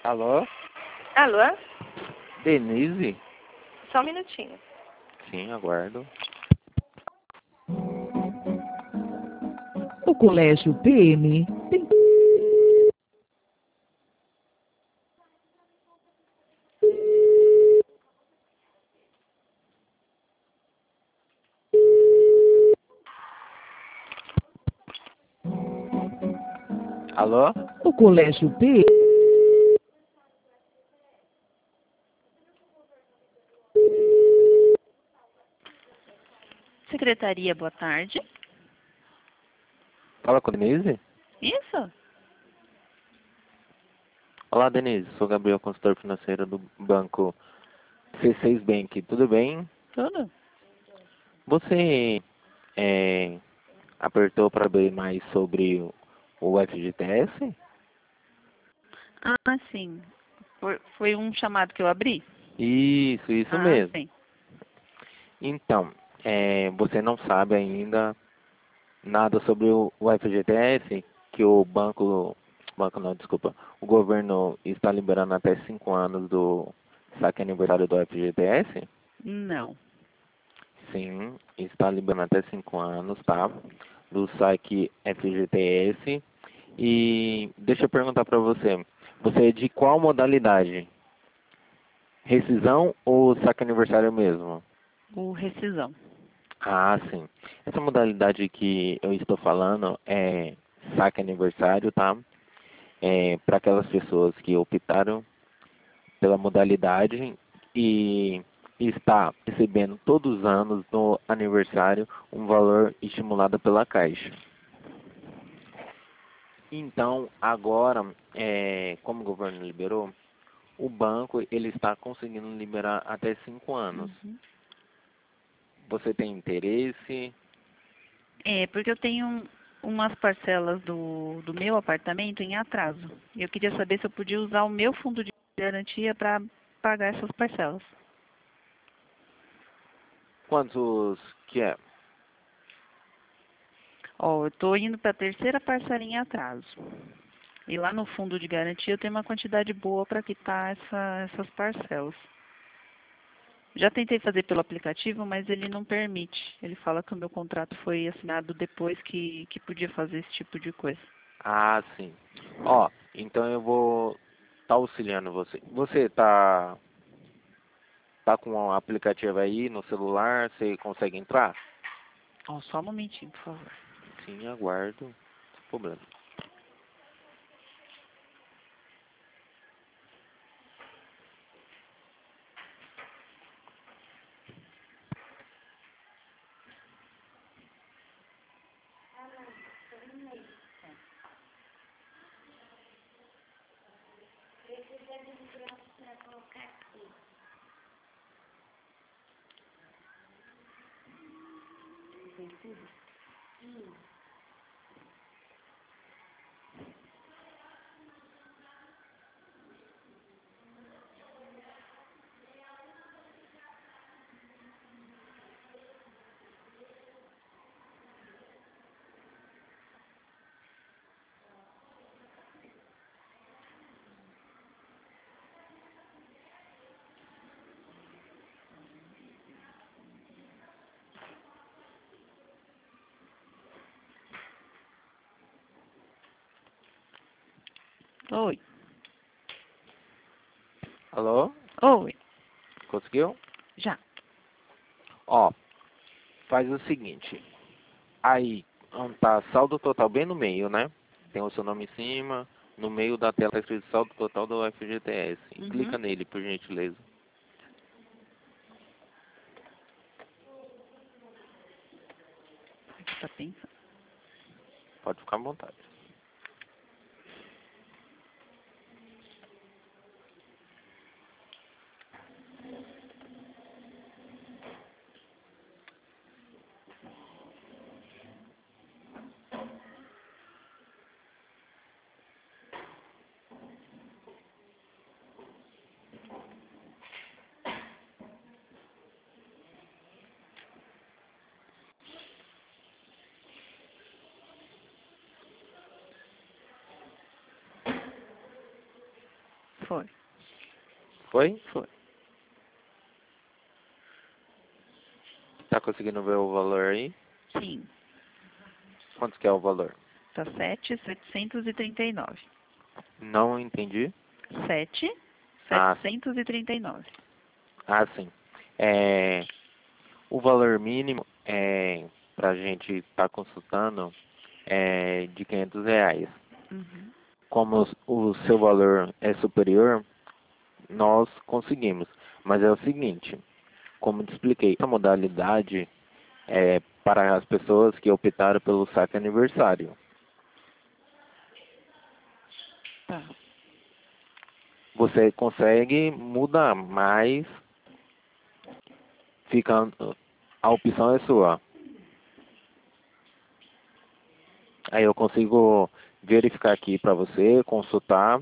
Alô? Alô? Denise? Só um minutinho. Sim, aguardo. O Colégio PM tem... Alô? O Colégio PM... Secretaria, boa tarde. Fala com a Denise? Isso? Olá, Denise. Sou Gabriel, consultor financeiro do banco C6 Bank. Tudo bem? Tudo? Você apertou para ver mais sobre o FGTS? Ah, sim. Foi um chamado que eu abri? Isso Ah, mesmo. sim. Então, você não sabe ainda nada sobre o FGTS, que o governo está liberando até 5 anos do saque aniversário do FGTS? Não. Sim, está liberando até 5 anos, tá? Do saque FGTS. E deixa eu perguntar para você, você é de qual modalidade? Rescisão ou saque aniversário mesmo? O rescisão. Ah, sim. Essa modalidade que eu estou falando é saque aniversário, tá? Para aquelas pessoas que optaram pela modalidade e está recebendo todos os anos no aniversário um valor estimulado pela Caixa. Então, agora, como o governo liberou, o banco ele está conseguindo liberar até 5 anos. Uhum. Você tem interesse? É, porque eu tenho umas parcelas do meu apartamento em atraso. Eu queria saber se eu podia usar o meu fundo de garantia para pagar essas parcelas. Quantos que é? Ó, eu estou indo para a terceira parcela em atraso. E lá no fundo de garantia eu tenho uma quantidade boa para quitar essas parcelas. Já tentei fazer pelo aplicativo, mas ele não permite. Ele fala que o meu contrato foi assinado depois que podia fazer esse tipo de coisa. Ah, sim. Ó, então eu vou estar auxiliando você. Você tá com o aplicativo aí no celular? Você consegue entrar? Ó, só um momentinho, por favor. Sim, aguardo. Sem problema. Oi. Alô? Oi. Conseguiu? Já. Ó, faz o seguinte. Aí, tá saldo total bem no meio, né? Tem o seu nome em cima. No meio da tela tá escrito saldo total do FGTS. Uhum. Clica nele, por gentileza. O que tá pensando? Pode ficar à vontade. Foi. Foi? Foi. Tá conseguindo ver o valor aí? Sim. Quanto que é o valor? Tá 7.739. Não entendi. 7.739. Ah, sim. É, o valor mínimo para a gente estar consultando é de R$ 500. Uhum. Como o seu valor é superior, nós conseguimos. Mas é o seguinte, como te expliquei, a modalidade é para as pessoas que optaram pelo saque aniversário. Tá. Você consegue mudar, mas fica, a opção é sua. Aí eu consigo verificar aqui para você, consultar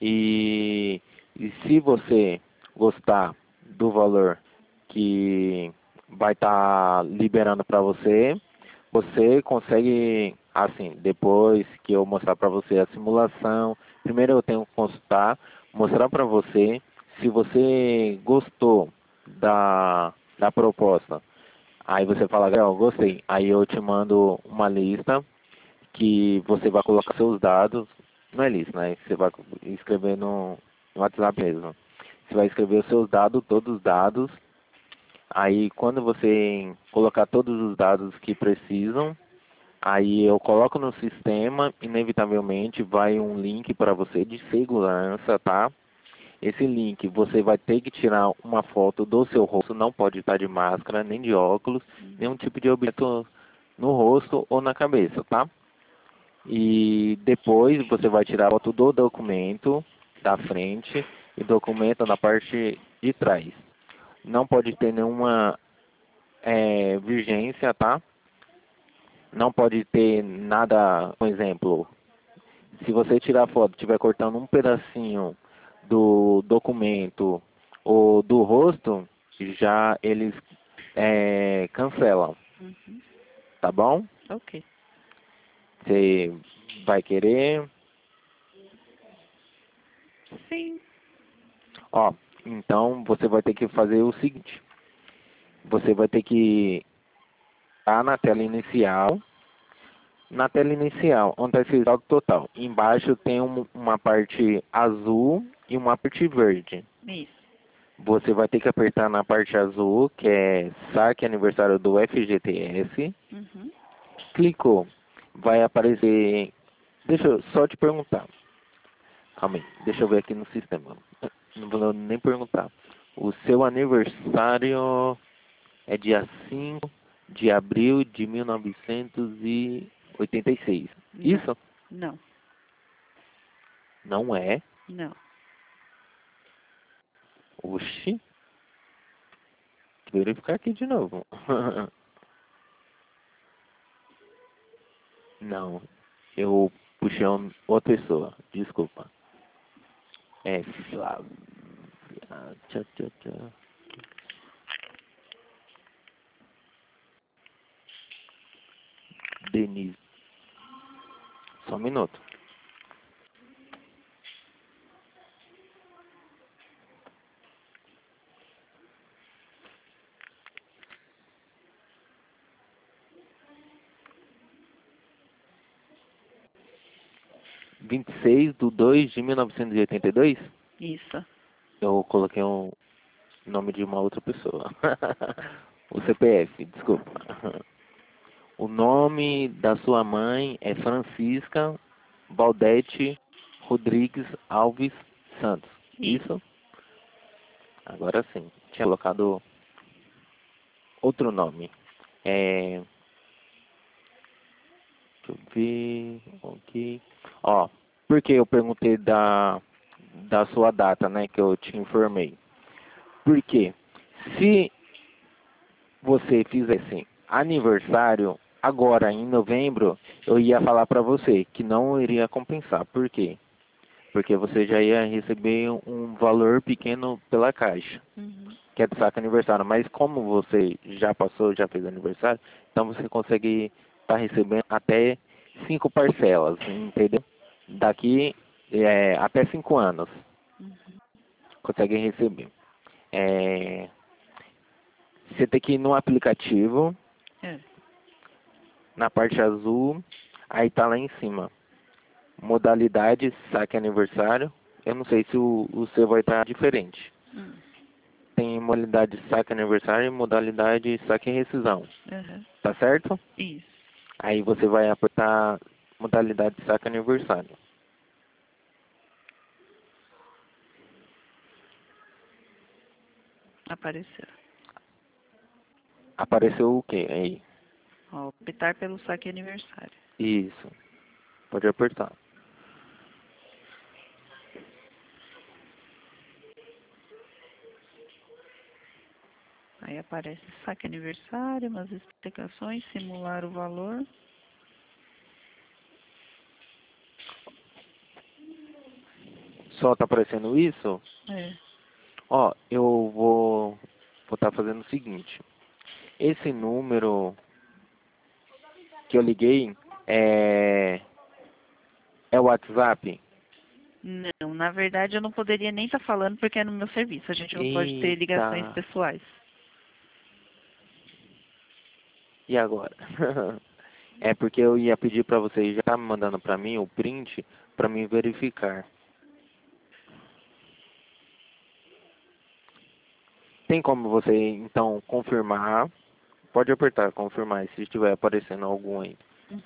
e se você gostar do valor que vai estar liberando para você, você consegue, assim, depois que eu mostrar para você a simulação, primeiro eu tenho que consultar, mostrar para você, se você gostou da proposta, aí você fala, Gabriel, gostei, aí eu te mando uma lista que você vai colocar seus dados, não é lista, né? Você vai escrever no WhatsApp mesmo. Você vai escrever os seus dados, todos os dados. Aí quando você colocar todos os dados que precisam, aí eu coloco no sistema, inevitavelmente vai um link para você de segurança, tá? Esse link você vai ter que tirar uma foto do seu rosto, não pode estar de máscara, nem de óculos, nenhum tipo de objeto no rosto ou na cabeça, tá? E depois você vai tirar a foto do documento da frente e documento na parte de trás. Não pode ter nenhuma vigência, tá? Não pode ter nada, por exemplo, se você tirar a foto e estiver cortando um pedacinho do documento ou do rosto, já eles cancelam, Uhum. tá bom? Ok. Você vai querer? Sim. Ó, então você vai ter que fazer o seguinte. Você vai ter que estar na tela inicial. Na tela inicial, onde está escrito saldo total. Embaixo tem uma parte azul e uma parte verde. Isso. Você vai ter que apertar na parte azul, que é saque aniversário do FGTS. Uhum. Clicou. Vai aparecer... Deixa eu só te perguntar. Calma aí, deixa eu ver aqui no sistema. Não vou nem perguntar. O seu aniversário é dia 5 de abril de 1986. Não. Isso? Não. Não é? Não. Oxi. Vou verificar aqui de novo. Não. Eu puxei outra pessoa. Desculpa. É Flávia. Tchau, tchau, tchau. Denise. Só um minuto. Vinte e seis de 2 de 1982. Isso. Eu coloquei o nome de uma outra pessoa. O CPF, desculpa. O nome da sua mãe é Francisca Valdete Rodrigues Alves Santos. Isso? Agora sim. Tinha colocado outro nome. Deixa eu ver. Ok. Ó, porque eu perguntei da sua data, né? Que eu te informei. Porque se você fizesse aniversário agora em novembro, eu ia falar para você que não iria compensar. Por quê? Porque você já ia receber um valor pequeno pela caixa, Uhum. que é do saque aniversário. Mas como você já passou, já fez aniversário, então você consegue estar recebendo até 5 parcelas, entendeu? Daqui até 5 anos. Uhum. consegue receber. Você tem que ir no aplicativo, É. na parte azul, aí tá lá em cima. Modalidade saque aniversário. Eu não sei se o seu vai estar diferente. Hum. Tem modalidade saque aniversário e modalidade saque rescisão. Uhum. Tá certo? Isso. Aí você vai apertar modalidade saque aniversário. Apareceu. Apareceu o quê aí? Ó, optar pelo saque aniversário. Isso. Pode apertar. Aí aparece saque aniversário, umas explicações, simular o valor. Só tá aparecendo isso? É. Ó, eu vou estar fazendo o seguinte. Esse número que eu liguei é o WhatsApp? Não, na verdade eu não poderia nem estar falando porque é no meu serviço. A gente não pode ter ligações Eita. pessoais. E agora? É porque eu ia pedir para você já tá me mandando para mim o print para mim verificar. Tem como você então confirmar? Pode apertar confirmar se estiver aparecendo algum aí.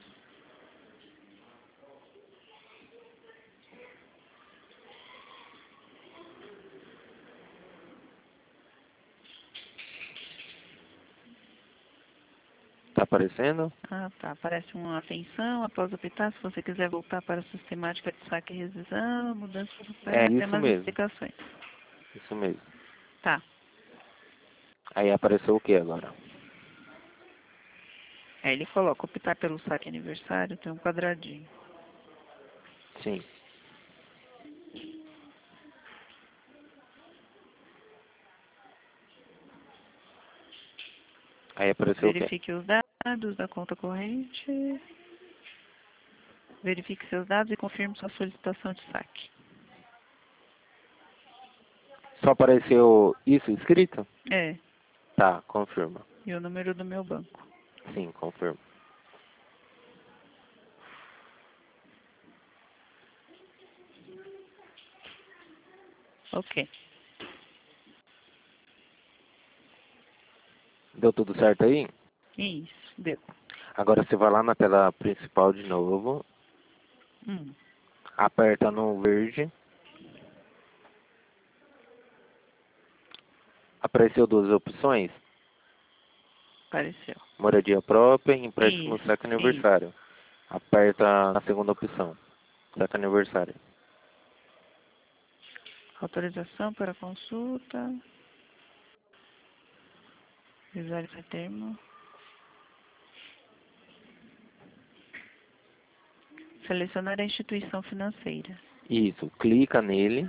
Tá aparecendo? Ah, tá. Aparece uma atenção após optar. Se você quiser voltar para a sistemática de saque e rescisão, mudança É tem isso umas mesmo. explicações. Isso mesmo. Tá. Aí apareceu o que agora? Aí ele coloca optar pelo saque aniversário, tem um quadradinho. Sim. Aí apareceu o quê? Verifique os dados da conta corrente. Verifique seus dados e confirme sua solicitação de saque. Só apareceu isso escrito? É, Tá, confirma. e o número do meu banco. Sim, confirma. Ok. Deu tudo certo aí? Isso, deu. Agora você vai lá na tela principal de novo, Hum, aperta no verde. Apareceu duas opções, apareceu. moradia própria e empréstimo Isso, saque isso. aniversário. Aperta na segunda opção, saque aniversário. Autorização para consulta. Visualizar termo. Selecionar a instituição financeira. Isso, clica nele,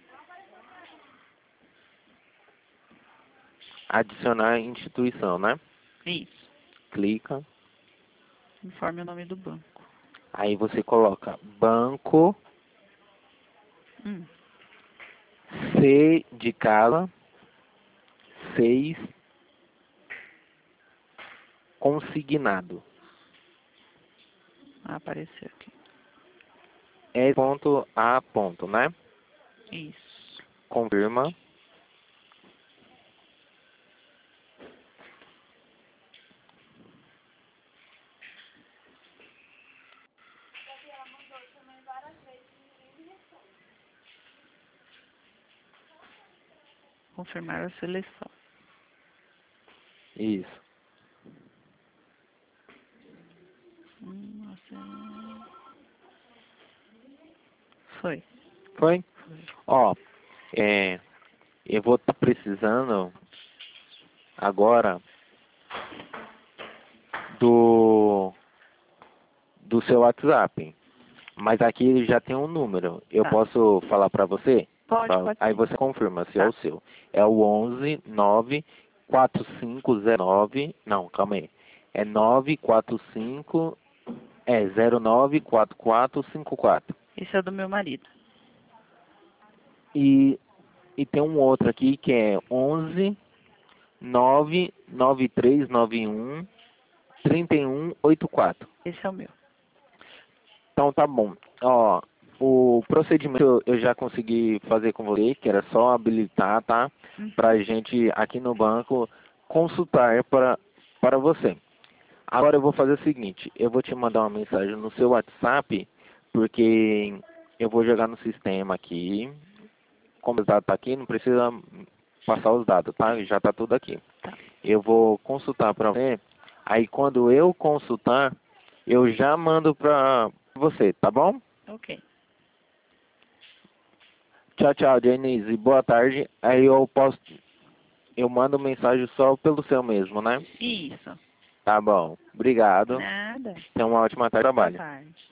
adicionar instituição, né? Isso. Clica, Informe o nome do banco. aí você coloca banco, Hum, C de casa, 6, consignado. apareceu aqui. Ponto A ponto, né? Isso. Confirma. Confirmar a seleção. Isso. Nossa. Foi. Foi? Ó, eu vou estar precisando agora do seu WhatsApp. Mas aqui ele já tem um número. Eu Tá. posso falar para você? Pode Aí sim. você confirma se é Tá. o seu. É o 11 9 4509. Não, calma aí. É 945 094454. Esse é o do meu marido. E e tem um outro aqui que é 11 99391 3184. Esse é o meu. Então tá bom. Ó, o procedimento eu já consegui fazer com você, que era só habilitar, tá? Pra gente aqui no banco consultar para você. Agora eu vou fazer o seguinte, eu vou te mandar uma mensagem no seu WhatsApp, porque eu vou jogar no sistema aqui. Como os dados tá aqui, não precisa passar os dados, tá? Já tá tudo aqui. Tá. Eu vou consultar para você. Aí quando eu consultar, eu já mando para você, tá bom? Ok. Tchau, tchau, Denise. Boa tarde. Aí eu mando mensagem só pelo seu mesmo, né? Isso. Tá bom. Obrigado. Nada. Tenha uma ótima tarde de Boa trabalho. tarde.